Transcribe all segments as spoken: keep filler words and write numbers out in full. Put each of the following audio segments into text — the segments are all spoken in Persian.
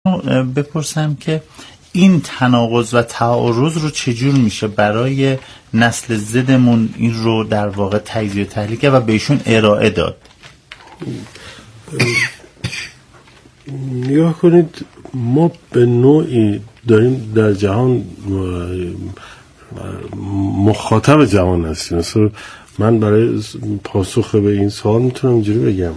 بپرسم که این تناقض و تعارض رو چجور میشه برای نسل زدمون این رو در واقع تجزیه و تحلیل کرد و بهشون ارائه داد؟ نگاه کنید، ما به نوعی داریم در جهان مخاطب جهان هستیم. مثلا من برای پاسخ به این سوال میتونم اینجوری بگم،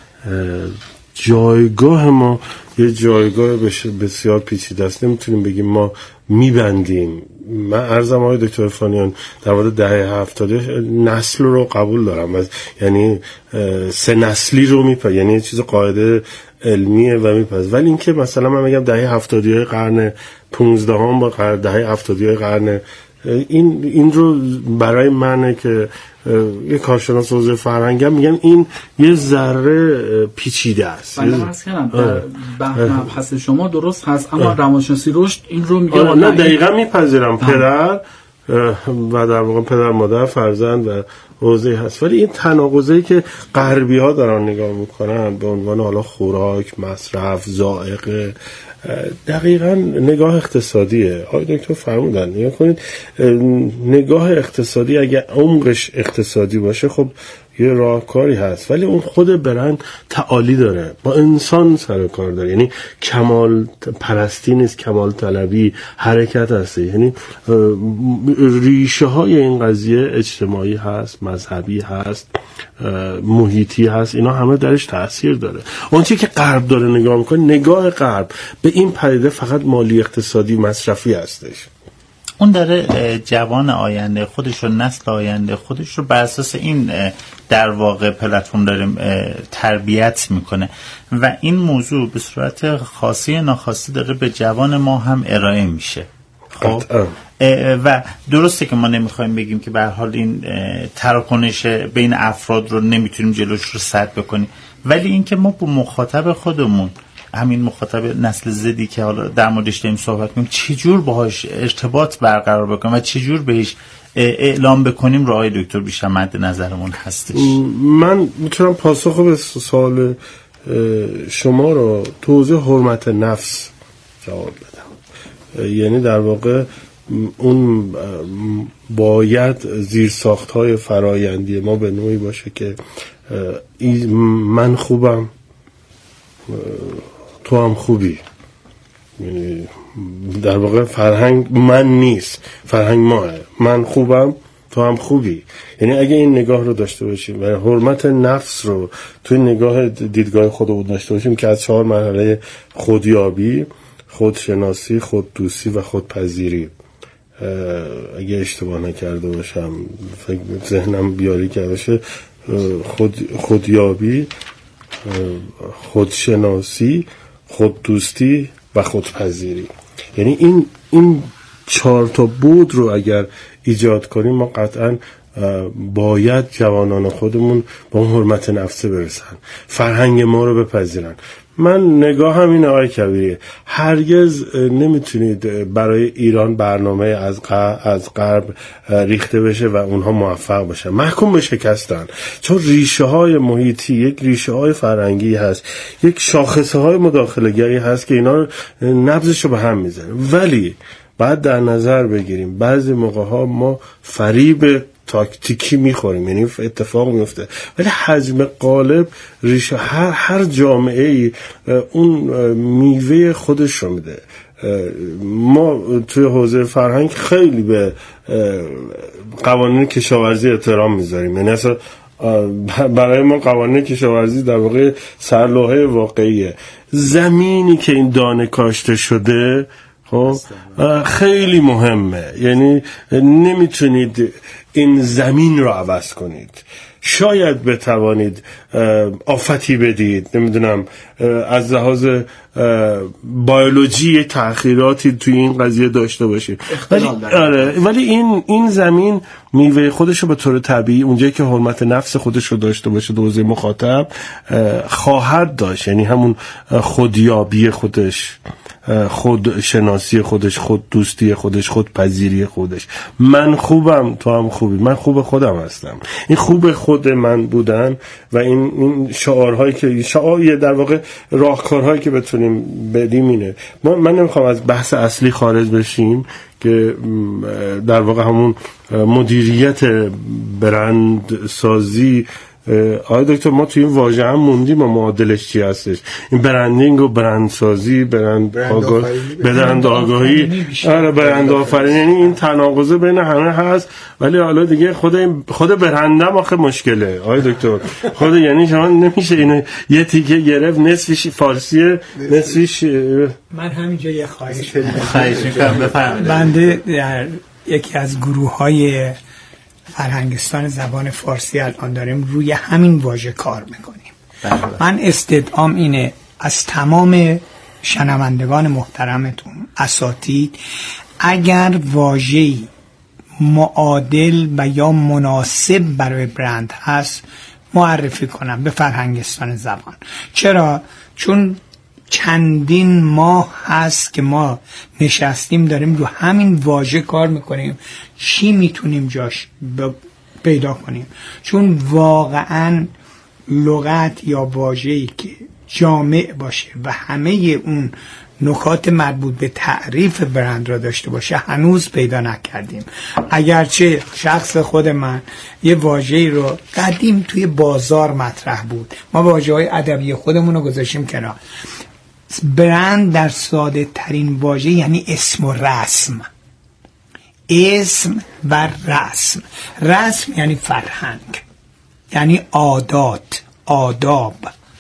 جایگاه ما یه جایگاه بسیار پیچیده است. نمیتونیم بگیم ما میبندیم. من عرضم آقای دکتر عرفانیان در مورد دهه هفتاد نسل رو قبول دارم، یعنی سه نسلی رو میپذیرم، یعنی یه چیز قاعده علمیه و میپذیرم. ولی اینکه مثلا من میگم دهه هفتادی های قرن پونزدهم با دهه هفتادی های قرن این این رو برای منه که یه کارشناس حوزه فرهنگم میگم این یه ذره پیچیده است. من عرض کردم مبحث شما درست هست، اما روانشناسی رشد این رو میگه. نه دقیقاً میپذیرم، پدر و در واقع پدر مادر فرزند و حوزه هست. ولی این تناقضی که غربی ها دارن نگاه میکنن به عنوان حالا خوراک، مصرف، ذائقه، دقیقاً نگاه اقتصادیه. آقای دکتر فرمودن نگاه کنید، نگاه اقتصادی اگه عمقش اقتصادی باشه خب یه راهکاری هست، ولی اون خود برند تعالی داره، با انسان سر کار داره، یعنی کمال پرستی نیست، کمال طلبی، حرکت هست. یعنی ریشه های این قضیه اجتماعی هست، مذهبی هست، محیطی هست، اینا همه درش تأثیر داره. اون چیزی که غرب داره نگاه میکنه، نگاه غرب به این پدیده فقط مالی، اقتصادی، مصرفی هستش. اون داره جوان آینده خودش و نسل آینده خودش رو بر اساس این در واقع پلتفرم داریم تربیت میکنه و این موضوع به صورت خاصی یا ناخواسته داره به جوان ما هم ارائه میشه. خب و درسته که ما نمیخوایم بگیم که به هر حال این تراکنش بین افراد رو نمیتونیم جلوش رو سد بکنیم، ولی اینکه ما با مخاطب خودمون، همین مخاطب نسل زدی که حالا در موردش داریم صحبت کنیم، چجور باهاش ارتباط برقرار بکنیم و چجور بهش اعلام بکنیم رو آقای دکتر بیشتر مد نظرمون هستش. من میتونم پاسخ به سوال شما رو توضیح حرمت نفس جواب بدم. یعنی در واقع اون باید زیرساخت‌های فرایندی ما به نوعی باشه که من خوبم تو هم خوبی. یعنی در واقع فرهنگ من نیست، فرهنگ ماه، من خوبم تو هم خوبی. یعنی اگه این نگاه رو داشته باشیم و حرمت نفس رو توی نگاه دیدگاه خودمون داشته باشیم که از چهار مرحله خودیابی، خودشناسی، خوددوستی و خودپذیری، اگه اشتباه نکرده باشم، فکر ذهنم بیاری کرده باشه، خود خودیابی، خودشناسی، خوددوستی و خودپذیری، یعنی این این چهار تا بود رو اگر ایجاد کنیم ما قطعاً باید جوانان خودمون با اون حرمت نفس برسن، فرهنگ ما رو بپذیرن. من نگاه هم اینه آقای کبیری، هرگز نمیتونید برای ایران برنامه از غرب, از غرب ریخته بشه و اونها موفق باشن، محکوم به شکستن، چون ریشه های محیطی یک ریشه های فرهنگی هست، یک شاخصه های مداخله‌گری هست که اینا نبضش رو به هم میزنه. ولی بعد در نظر بگیریم بعضی موقع ها ما فریب تاکتیکی میخوریم، یعنی اتفاق میفته، ولی حجم غالب ریشه هر هر جامعه ای اون میوه خودش رو میده. ما توی حوزه فرهنگ خیلی به قوانین کشاورزی احترام میذاریم، یعنی اصلا برای ما قوانین کشاورزی در واقع سرلوحه واقعیه. زمینی که این دانه کاشته شده خب خیلی مهمه، یعنی نمیتونید این زمین رو عوض کنید. شاید بتوانید آفتی بدید، نمیدونم از لحاظ بیولوژی تأخیراتی توی این قضیه داشته باشید، ولی آره ولی این این زمین میوه خودش رو به طور طبیعی اونجایی که حرمت نفس خودش رو داشته باشه دوزه مخاطب خواهد داشت، یعنی همون خودیابی خودش خودشناسی خودش، خود دوستی خودش، خودپذیری خودش. من خوبم تو هم خوبی، من خوب خودم هستم. این خوب خود من بودن و این این شعارهایی که شعار در واقع راهکارهایی که بتونیم بدیم اینه. من نمیخوام از بحث اصلی خارج بشیم که در واقع همون مدیریت برند سازی. آقای دکتر ما توی این واژه هم موندیم و معادلش چی هستش؟ این برندینگ و برندسازی، برند آگاهی، برند آگاهی، آره برند آفرینی، یعنی این تناقض بین همه هست. ولی حالا دیگه خود خود برندم آخه مشکله آقای دکتر. خود یعنی شما نمیشه اینو یه تیکه گرفت نصفش فارسیه نصفش. من همینجا یه خواهش خواهش می‌کنم بفرمایید. بنده در یکی از گروه‌های فرهنگستان زبان فارسی الان داریم روی همین واژه کار میکنیم. من استدعام اینه از تمام شنوندگان محترمتون، اساتید، اگر واژه‌ای معادل و یا مناسب برای برند هست معرفی کنم به فرهنگستان زبان. چرا؟ چون چندین ماه هست که ما نشستیم داریم رو همین واژه کار میکنیم چی میتونیم جاش پیدا کنیم. چون واقعا لغت یا واژه‌ای که جامع باشه و همه اون نکات مربوط به تعریف برند را داشته باشه هنوز پیدا نکردیم. اگرچه شخص خود من یه واژه‌ای رو قدیم توی بازار مطرح بود، ما واژه‌های ادبی خودمون رو گذاشتیم کنار. برند در ساده ترین واژه یعنی اسم و رسم. اسم و رسم. رسم یعنی فرهنگ، یعنی عادات، آداب.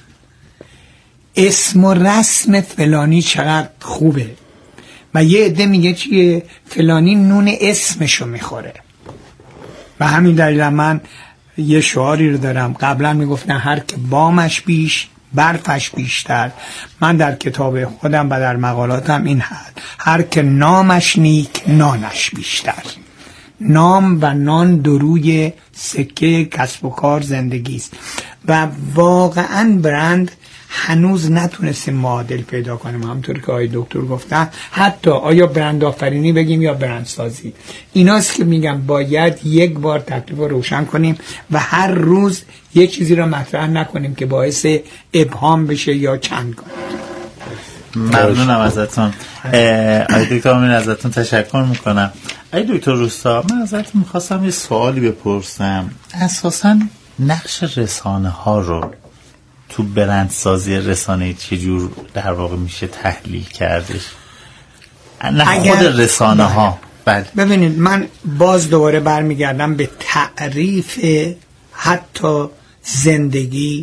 اسم و رسم فلانی چقدر خوبه و یه عده میگه چیه فلانی نون اسمشو میخوره. و همین دلیل من یه شعاری رو دارم، قبلا میگفتن هر که بامش بیش برفش بیشتر. من در کتاب خودم و در مقالاتم این هست، هر که نامش نیک نانش بیشتر. نام و نان دروی سکه کسب و کار زندگی است و واقعا برند هنوز نتونستیم معادل پیدا کنیم. همونطور که آقای دکتر گفتن حتی آیا برند آفرینی بگیم یا برند سازی، ایناست که میگم باید یک بار تکلیف رو روشن کنیم و هر روز یه چیزی رو مطرح نکنیم که باعث ابهام بشه یا چند کنیم. ممنونم ازتون آقای دکتر. من ازتون تشکر میکنم. آقای دکتر روستا، من ازتون میخواستم یه سوالی بپرسم. اساساً نقش رسانه ها رو تو برندسازی رسانه‌ای چجور در واقع میشه تحلیل کردش؟ نه خود رسانه ها. بله. ببینید من باز دوباره برمیگردم به تعریف حتی زندگی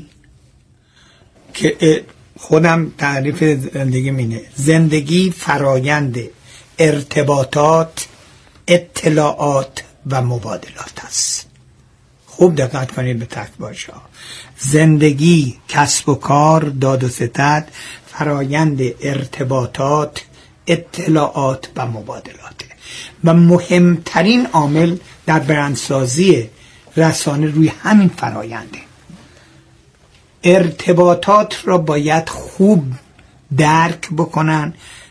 که خودم تعریف زندگی مینه. زندگی فرایند ارتباطات، اطلاعات و مبادلات است. خوب دقت کنید به تک‌واژه ها. زندگی، کسب و کار، داد و ستد، فرایند ارتباطات، اطلاعات و مبادلات و مهمترین عامل در برندسازی رسانه روی همین فراینده. ارتباطات را باید خوب درک بکنن،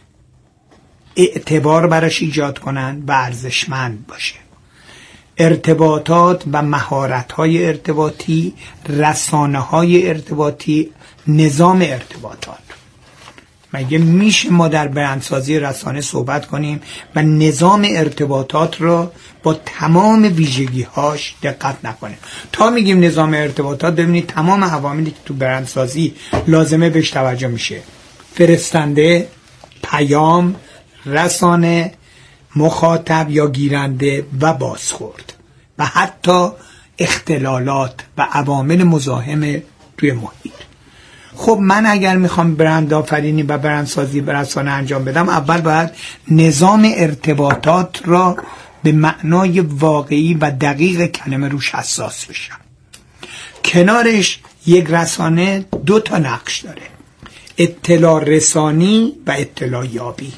اعتبار براش ایجاد کنن و ارزشمند باشه. ارتباطات و مهارت‌های ارتباطی، رسانه‌های ارتباطی، نظام ارتباطات. مگه میشه ما در برندسازی رسانه صحبت کنیم و نظام ارتباطات رو با تمام ویژگی‌هاش دقت نکنیم؟ تا میگیم نظام ارتباطات ببینید تمام عواملی که تو برندسازی لازمه بهش توجه میشه: فرستنده، پیام، رسانه، مخاطب یا گیرنده و بازخورد و حتی اختلالات و عوامل مزاحم توی محیط. خب من اگر میخوام برند آفرینی و برندسازی به رسانه انجام بدم، اول باید نظام ارتباطات را به معنای واقعی و دقیق کلمه روش حساس بشم. کنارش یک رسانه دو تا نقش داره: اطلاع رسانی و اطلاع یابی.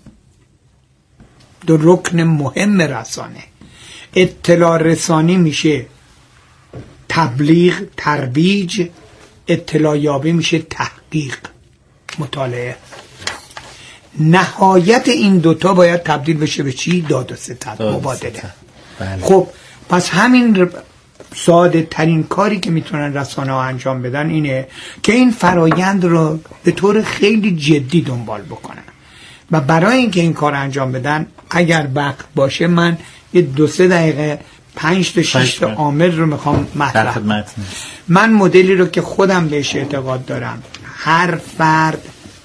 دو رکن مهم رسانه. اطلاع رسانی میشه تبلیغ، ترویج. اطلاع یابی میشه تحقیق، مطالعه. نهایت این دوتا باید تبدیل بشه به چی؟ داد و ستد، مبادله. بله. خب پس همین ساده ترین کاری که میتونن رسانه ها انجام بدن اینه که این فرایند رو به طور خیلی جدی دنبال بکنن و برای اینکه این کار انجام بدن اگر وقت باشه من یه دو سه دقیقه پنج تا شش تا عامل رو میخوام مطرح کنم. من مدلی رو که خودم بهش اعتقاد دارم، هر فرد،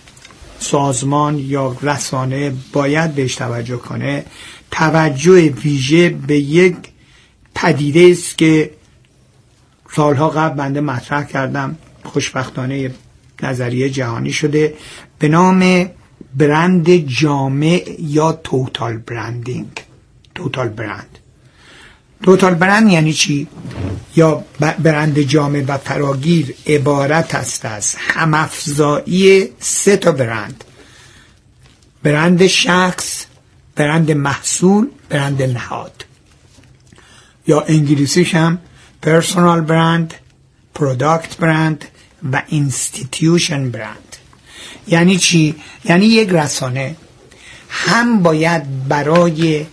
سازمان یا رسانه باید بهش توجه کنه، توجه ویژه به یک پدیده است که سالها قبل بنده مطرح کردم، خوشبختانه نظریه جهانی شده، به نام برند جامع یا توتال برندینگ. توتال برند توتال برند یعنی چی؟ یا برند جامع و فراگیر عبارت است از همافزایی سه تا برند: برند شخص، برند محصول، برند نهاد. یا انگلیسیش هم پرسونال برند، پروداکت برند و اینستیتیوشن برند. یعنی چی؟ یعنی یک رسانه هم باید برای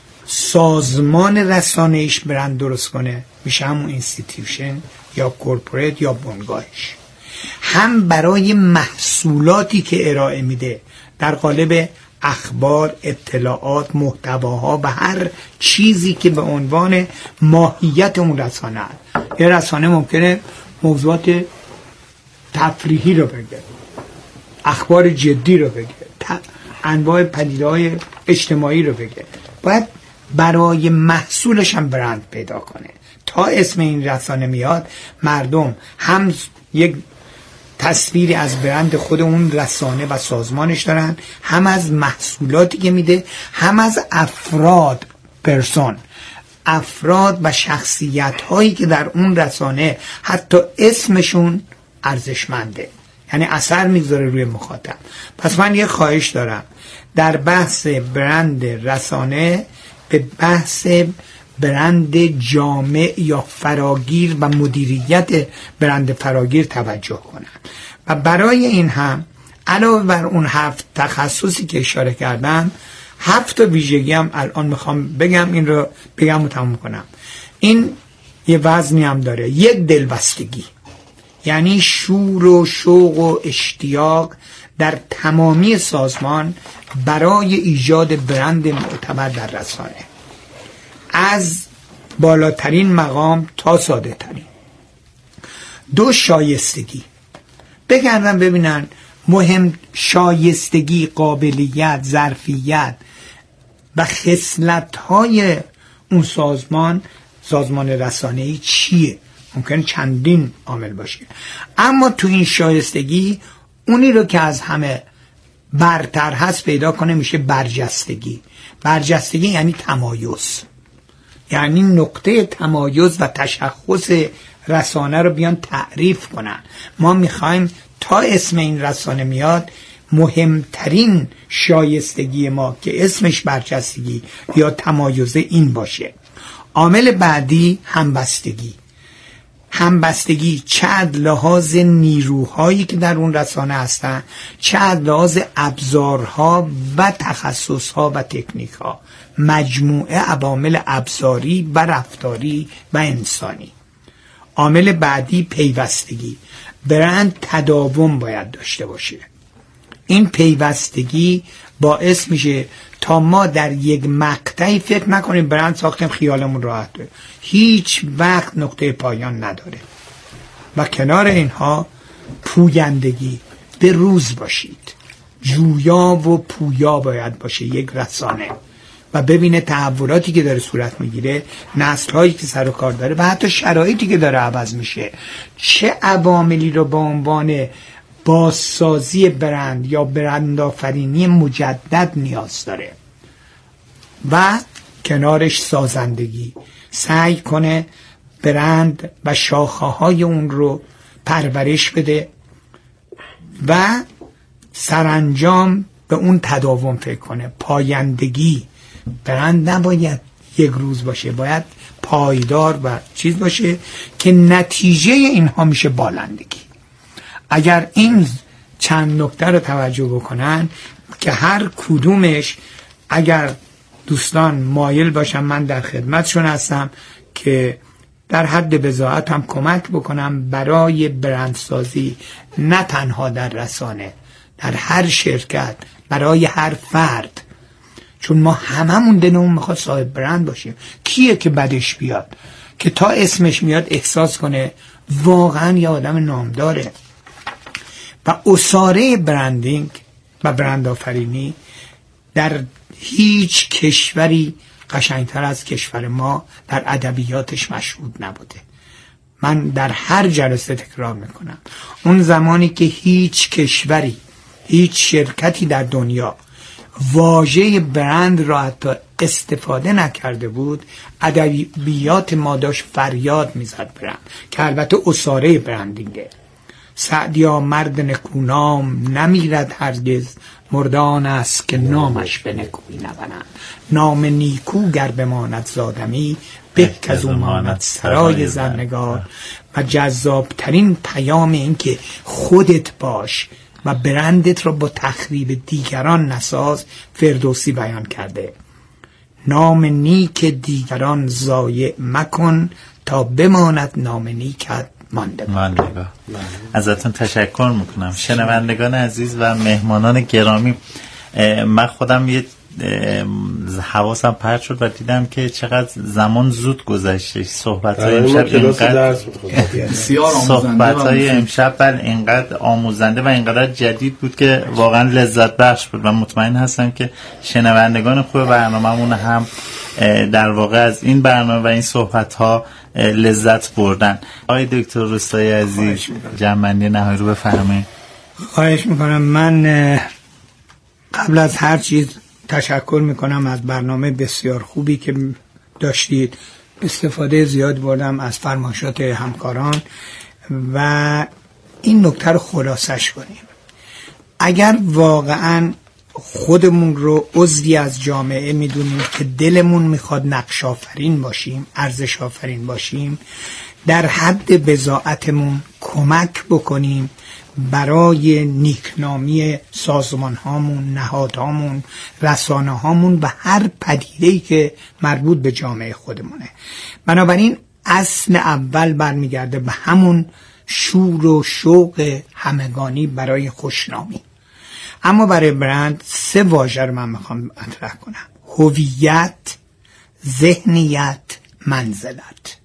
سازمان رسانه‌اش برند درست کنه، میشه همون اینستیتیوشن یا کورپوریت یا بنگاهش، هم برای محصولاتی که ارائه میده در قالب اخبار، اطلاعات، محتواها و هر چیزی که به عنوان ماهیت اون رسانه هست. یه رسانه ممکنه موضوعات تفریحی رو بگه، اخبار جدی رو بگه، انواع پدیده‌های اجتماعی رو بگه، باید برای محصولش هم برند پیدا کنه. تا اسم این رسانه میاد مردم هم یک تصویری از برند خود اون رسانه و سازمانش دارن، هم از محصولاتی که میده، هم از افراد، پرسون، افراد و شخصیت هایی که در اون رسانه حتی اسمشون ارزشمنده، یعنی اثر میذاره روی مخاطب. پس من یه خواهش دارم در بحث برند رسانه به بحث برند جامع یا فراگیر و مدیریت برند فراگیر توجه کنن و برای این هم علاوه بر اون هفت تخصصی که اشاره کردم، هفت ویژگی هم الان میخوام بگم، این رو بگم و تموم کنم. این یه وزنی هم داره، یک دلبستگی، یعنی شور و شوق و اشتیاق در تمامی سازمان برای ایجاد برند معتبر در رسانه، از بالاترین مقام تا ساده ترین. دو، شایستگی. بگردن ببینن مهم شایستگی، قابلیت، ظرفیت و خصلت‌های اون سازمان، سازمان رسانه‌ای چیه. ممکن چندین عامل باشه، اما تو این شایستگی اونی رو که از همه برتر هست پیدا کنه میشه برجستگی. برجستگی یعنی تمایز، یعنی نقطه تمایز و تشخص رسانه رو بیان تعریف کنن. ما میخوایم تا اسم این رسانه میاد مهمترین شایستگی ما که اسمش برجستگی یا تمایز این باشه. عامل بعدی همبستگی. همبستگی چه از لحاظ نیروهایی که در اون رسانه هستن، چه از لحاظ ابزارها و تخصصها و تکنیکها، مجموعه عوامل ابزاری و رفتاری و انسانی. عامل بعدی پیوستگی. برند تداوم باید داشته باشه. این پیوستگی باعث میشه تا ما در یک مقطعی فکر نکنیم برند ساختیم خیالمون راحته، هیچ وقت نقطه پایان نداره. و کنار اینها پویندگی، به روز باشید، جویا و پویا باید باشه یک رسانه و ببینه تحولاتی که داره صورت میگیره، نسل‌هایی که سر و کار داره و حتی شرایطی که داره عوض میشه، چه عواملی رو به عنوان بازسازی برند یا برندآفرینی مجدد نیاز داره. و کنارش سازندگی، سعی کنه برند و شاخه‌های اون رو پرورش بده و سرانجام به اون تداوم فکر کنه. پایندگی، برند نباید یک روز باشه، باید پایدار و چیز باشه که نتیجه اینها میشه بالندگی. اگر این چند نکته رو توجه بکنن، که هر کدومش اگر دوستان مایل باشم من در خدمتشون هستم که در حد بضاعت هم کمک بکنم برای برندسازی، نه تنها در رسانه، در هر شرکت، برای هر فرد. چون ما هممون دلمون میخواد صاحب برند باشیم. کیه که بدش بیاد که تا اسمش میاد احساس کنه واقعا یه آدم نامداره؟ و اساره برندینگ و برند آفرینی در هیچ کشوری قشنگتر از کشور ما در ادبیاتش مشهود نبوده. من در هر جلسه تکرار میکنم اون زمانی که هیچ کشوری، هیچ شرکتی در دنیا واژه برند را حتی استفاده نکرده بود، ادبیات ما داشت فریاد میزد برند، که البته اساره برندینگه. سعدیا مرد نکونام نمیرد هرگز، مردان است که نامش به نکویی نبرند. نام نیکو گر بماند زادمی، به که از او ماند سرای زرنگار. و جذابترین پیام این که خودت باش و برندت را با تخریب دیگران نساز، فردوسی بیان کرده. نام نیک دیگران ضایع مکن، تا بماند نام نیکت ماندگار. ازتون تشکر میکنم. شنوندگان عزیز و مهمانان گرامی، من خودم یه حواسم پرت شد و دیدم که چقدر زمان زود گذشته. صحبت‌های امشب اینقدر صحبت‌های امشب بر اینقدر آموزنده و اینقدر جدید بود که واقعا لذت بخش بود و مطمئن هستم که شنوندگان خوب برنامه‌مون هم در واقع از این برنامه و این صحبت‌ها لذت بردن. آقای دکتر روستایی عزیز، جمع‌بندی نهایی رو بفرمایید. خواهش میکنم. من قبل از هر چیز تشکر میکنم از برنامه بسیار خوبی که داشتید. استفاده زیاد بردم از فرمایشات همکاران و این نکته رو خلاصش کنیم. اگر واقعا خودمون رو عضوی از جامعه میدونیم که دلمون میخواد نقش آفرین باشیم، ارزش آفرین باشیم، در حد بضاعتمون کمک بکنیم برای نیکنامی سازمان هامون، نهادهامون، رسانه هامون و هر پدیده‌ای که مربوط به جامعه خودمونه. بنابراین اصل اول برمیگرده به همون شور و شوق همگانی برای خوشنامی. اما برای برند سه واژه رو من میخوام مطرح کنم: هویت، ذهنیت، منزلت.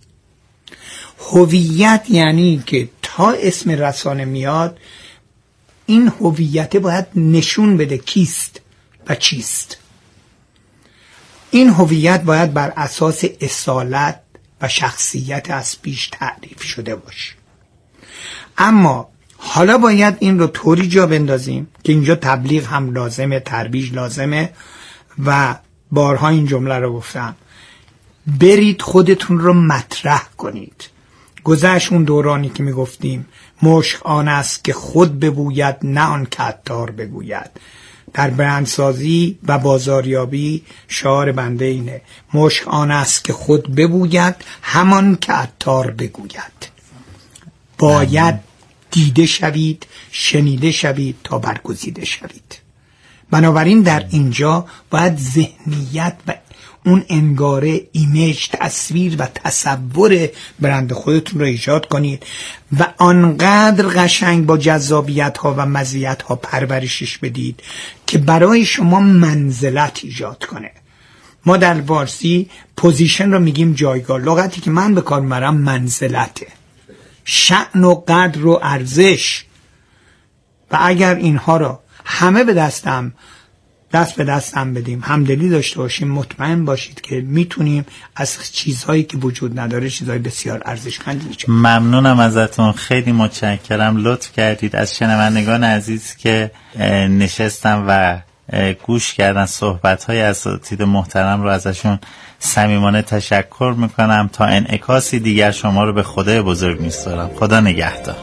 هویت یعنی که تا اسم رسانه میاد این هویت باید نشون بده کیست و چیست. این هویت باید بر اساس اصالت و شخصیت از پیش تعریف شده باشه. اما حالا باید این رو طوری جا بندازیم که اینجا تبلیغ هم لازمه، ترویج لازمه و بارها این جمله رو گفتم: برید خودتون رو مطرح کنید. گذشت اون دورانی که میگفتیم مشک آن است که خود ببوید، نه آن که عطار بگوید. در برندسازی و بازاریابی شعار بنده اینه: مشک آن است که خود ببوید، همان که عطار بگوید. باید دیده شوید، شنیده شوید تا برگزیده شوید. بنابراین در اینجا باید ذهنیت و اون انگاره ایمیج، تصویر و تصور برند خودتون رو ایجاد کنید و آنقدر قشنگ با جذابیت ها و مزیت ها پرورشش بدید که برای شما منزلت ایجاد کنه. ما در فارسی پوزیشن رو میگیم جایگاه، لغتی که من به کار میبرم منزلته، شأن و قدر و ارزش. و اگر اینها رو همه به دستم دست به دستم بدیم، همدلی داشته باشیم، مطمئن باشید که میتونیم از چیزهایی که وجود نداره چیزهای بسیار ارزشمندی ایجاد کنیم. ممنونم ازتون، خیلی متشکرم. لطف کردید از شنوندگان عزیز که نشستم و گوش کردن صحبت‌های اساتید محترم رو ازشون صمیمانه تشکر میکنم. تا انعکاسی دیگر شما رو به خدای بزرگ میسپارم. خدا نگهدار.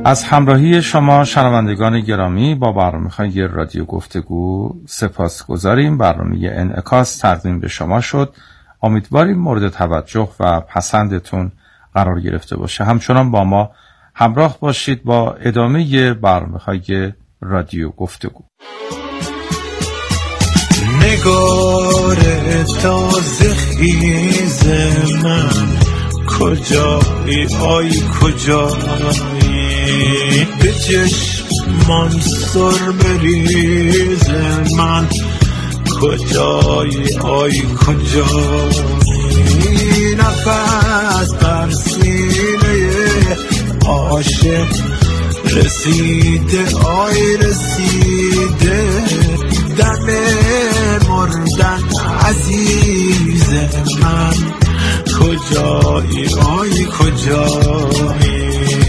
از همراهی شما شنوندگان گرامی با برنامه‌های رادیو گفتگو سپاسگزاریم. برنامه انعکاس تقدیم به شما شد. امیدواریم مورد توجه و پسندتون قرار گرفته باشه. همچنان با ما همراه باشید با ادامه برنامه‌های رادیو گفتگو. نگار تازه خیز من کجایی آی کجایی، به چشمان سر بریز من کجایی آی کجایی، نفس بر سینه عاشق رسیده آی رسیده، دم مردن عزیز من کجایی آی کجایی.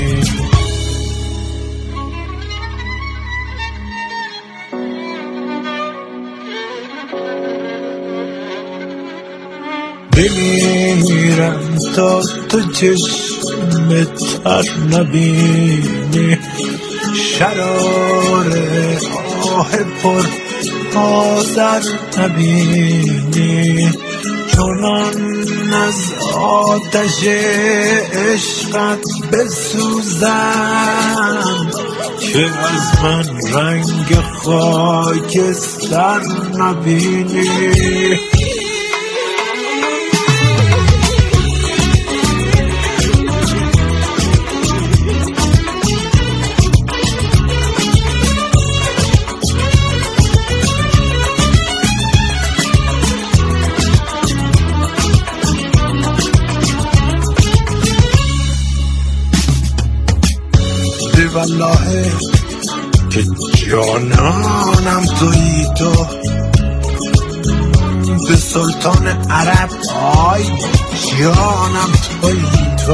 بمیرم تا تو چشم تر نبینی، شرار آه پر آذر نبینی، چونان از آتش عشقت بسوزم که از من رنگ خاکستر نبینی. والله که جانانم تویی تو، به سلطان عرب آی جانم تویی تو،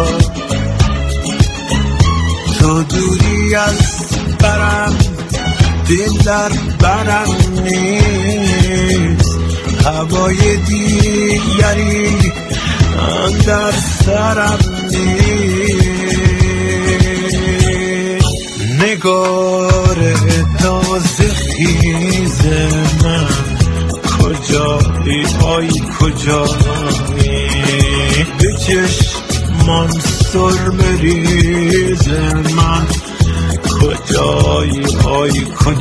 تو دوری از برم دل در برم نیست، هوای دیگری در سرم نیست. نگار تازه خیز من کجایی آی کجایی، به چشمان سر بریز من کجایی آی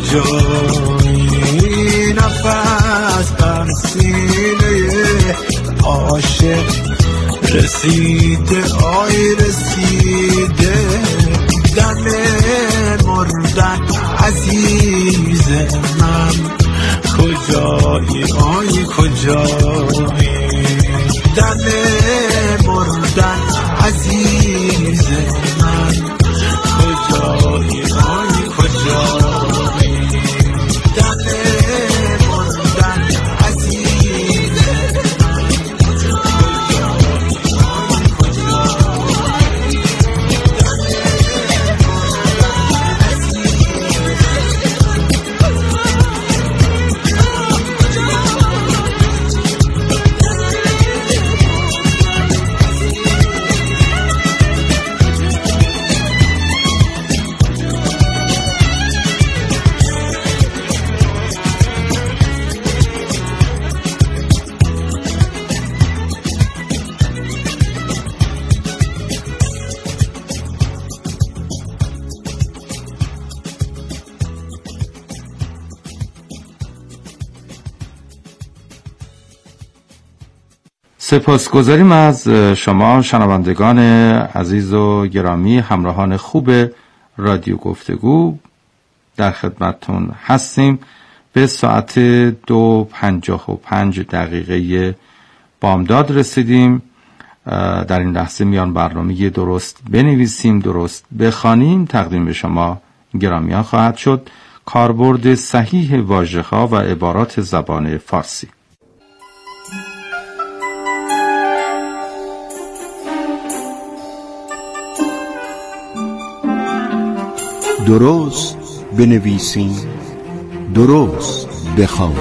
کجایی، نفس بر سینه عاشق رسیده آی رسیده، دم مردن عزیز من کجایی آی کجایی، دم مردن عزیز من کجایی آی کجایی، دم مردن عزیز من کجایی آی کجایی. سپاسگزاریم از شما شنوندگان عزیز و گرامی، همراهان خوب رادیو گفتگو. در خدمتتون هستیم. به ساعت دو پنجاه و پنج دقیقه بامداد رسیدیم. در این لحظه میان برنامه درست بنویسیم درست بخوانیم تقدیم به شما گرامیان خواهد شد. کاربرد صحیح واژه‌ها و عبارات زبان فارسی. درست بنویسیم درست بخوانیم.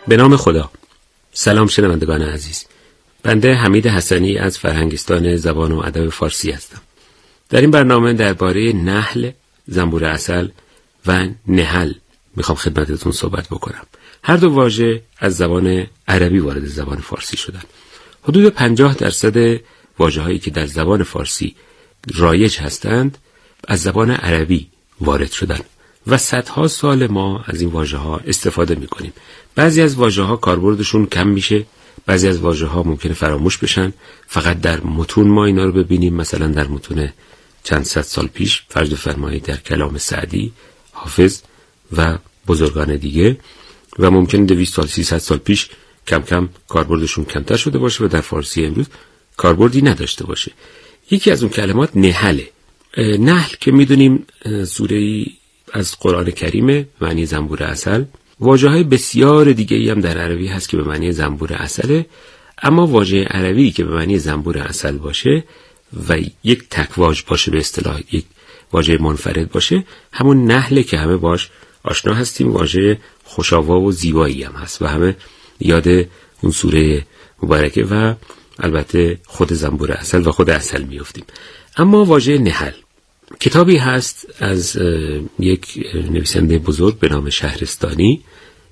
به نام خدا. سلام شنوندگان عزیز. بنده حمید حسنی از فرهنگستان زبان و ادب فارسی هستم. در این برنامه درباره نحل، زنبور عسل و نحل میخوام خدمتتون صحبت بکنم. هر دو واژه از زبان عربی وارد زبان فارسی شدن. حدود پنجاه درصد واژه‌هایی که در زبان فارسی رایج هستند از زبان عربی وارد شدن و صدها سال ما از این واژه‌ها استفاده می‌کنیم. بعضی از واژه‌ها کاربردشون کم میشه، بعضی از واژه‌ها ممکنه فراموش بشن، فقط در متون ما اینا رو ببینیم. مثلا در متون چند صد سال پیش فرض بفرمایید در کلام سعدی، حافظ و بزرگان دیگه، و ممکنه دویست سال سیصد سال پیش کم کم کاربردشون کمتر شده باشه و در فارسی امروز کاربردی نداشته باشه. یکی از اون کلمات نحله. نحل که میدونیم سوره‌ای از قرآن کریمه، معنی زنبور عسل. واژه‌های بسیار دیگه‌ای هم در عربی هست که به معنی زنبور عسله، اما واژه عربی که به معنی زنبور عسل باشه و یک تک واژه باشه، به اصطلاح یک واژه منفرد باشه، همون نحله که همه باش آشنا هستیم. واژه خوش‌آوا و زیبایی هم هست و همه یاد اون سوره مبارکه و البته خود زنبور عسل و خود عسل میافتیم. اما واژه نحل، کتابی هست از یک نویسنده بزرگ به نام شهرستانی.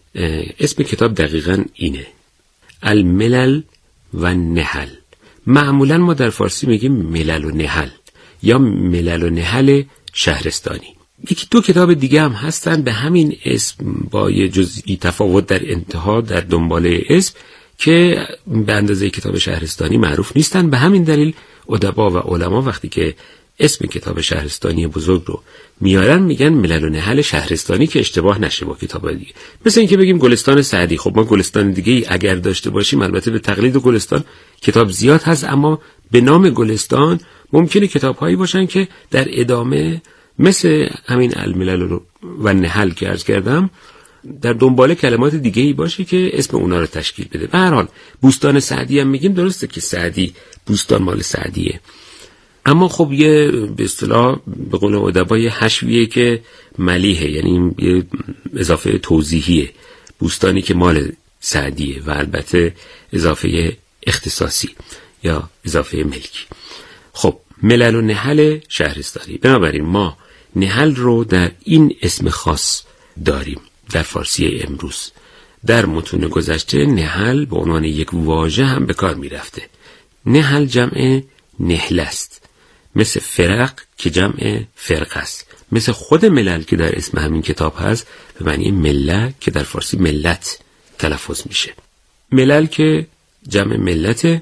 اسم کتاب دقیقاً اینه، الملل و نحل. معمولاً ما در فارسی میگیم ملل و نحل یا ملل و نحل شهرستانی. یکی دو کتاب دیگه هم هستن به همین اسم با یه جزئی تفاوت در انتها در دنباله اسم که به اندازه کتاب شهرستانی معروف نیستن. به همین دلیل ادبا و علما وقتی که اسم کتاب شهرستانی بزرگ رو میارن میگن ملل و نحل شهرستانی که اشتباه نشه با کتاب دیگه. مثل اینکه بگیم گلستان سعدی. خب ما گلستان دیگه ای اگر داشته باشیم، البته به تقلید گلستان کتاب زیاد هست، اما به نام گلستان ممکنه کتاب‌هایی باشن که در ادامه مثل همین الملل و نحل که عرض کردم در دنبال کلمات دیگه ای باشه که اسم اونا رو تشکیل بده. به هر حال بوستان سعدی هم میگیم، درسته که سعدی بوستان مال سعدیه، اما خب یه به اصطلاح به قول ادبای حشویه که ملیحه، یعنی یه اضافه توضیحیه، بوستانی که مال سعدیه و البته اضافه اختصاصی یا اضافه ملکی. خب ملل و نحل شهرستانی. بنابراین ما نحل رو در این اسم خاص داریم در فارسی امروز. در متون گذشته نحل به عنوان یک واژه هم به کار می رفته. نحل جمع نحل است، مثل فرق که جمع فرق است، مثل خود ملل که در اسم همین کتاب هست به معنی مله که در فارسی ملت تلفظ میشه. ملل که جمع ملت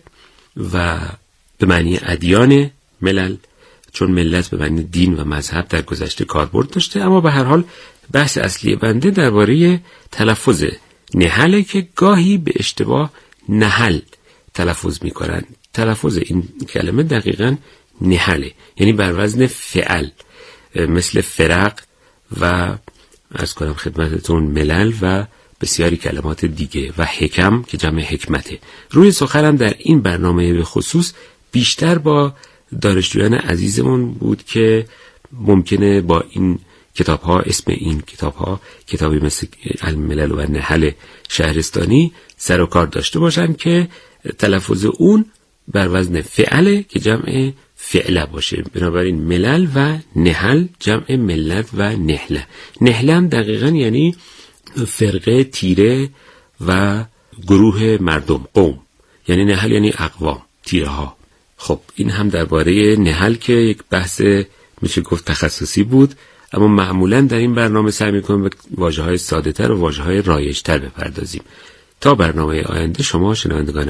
و به معنی ادیان ملل، چون ملت به معنی دین و مذهب در گذشته کاربرد داشته. اما به هر حال بحث اصلی بنده درباره تلفظ نحله که گاهی به اشتباه نحل تلفظ میکنن. تلفظ این کلمه دقیقاً نحله، یعنی بر وزن فعل، مثل فرق و عرض کنم خدمتتون ملل و بسیاری کلمات دیگه و حکم که جمع حکمته. روی سخنم در این برنامه به خصوص بیشتر با دانشجویان عزیزمون بود که ممکنه با این کتاب ها، اسم این کتاب ها، کتابی مثل الملل و نحل شهرستانی سر و کار داشته باشن که تلفظ اون بر وزن فعله که جمع فعله باشه. بنابراین ملل و نحل جمع ملت و نحله. نحله هم دقیقا یعنی فرقه تیره و گروه مردم، قوم. یعنی نحل یعنی اقوام، تیره ها. خب این هم درباره نحل که یک بحث میشه گفت تخصصی بود، اما معمولا در این برنامه سعی میکنیم به واژه‌های ساده‌تر و واژه‌های رایج‌تر بپردازیم. تا برنامه آینده شما شنوندگان